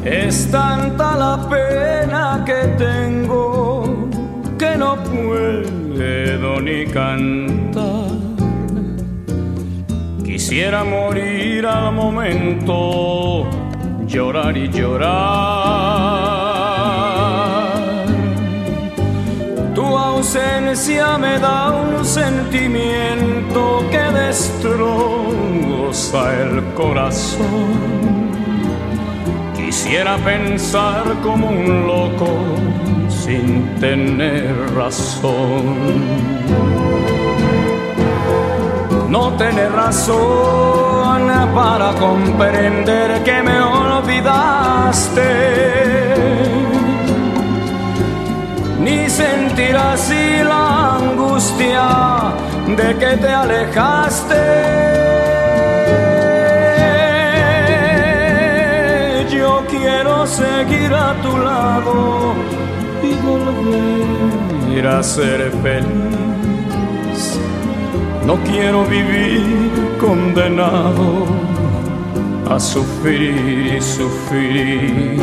Es tanta la pena que tengo que no puedo ni cantar. Quisiera morir al momento, llorar y llorar. Tu ausencia me da un sentimiento que destroza el corazón. Quisiera pensar como un loco sin tener razón. No tener razón para comprender que me olvidaste, ni sentir así la angustia de que te alejaste. Yo quiero seguir a tu lado y volver a ser feliz. No quiero vivir condenado a sufrir y sufrir.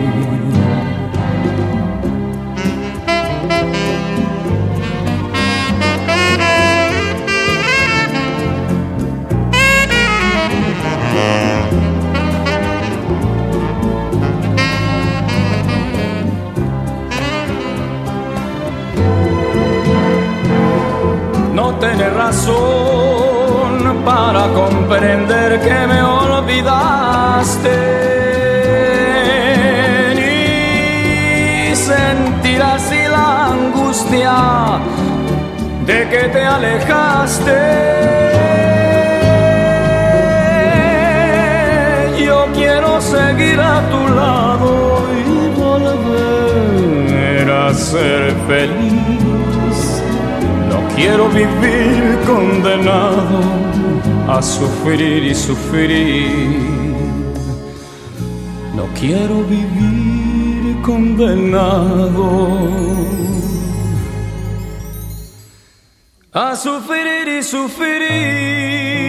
No tener razón para comprender que me olvidaste, ni sentir así la angustia de que te alejaste. Yo quiero seguir a tu lado y volver a ser feliz. Quiero vivir condenado a sufrir y sufrir. No quiero vivir condenado a sufrir y sufrir.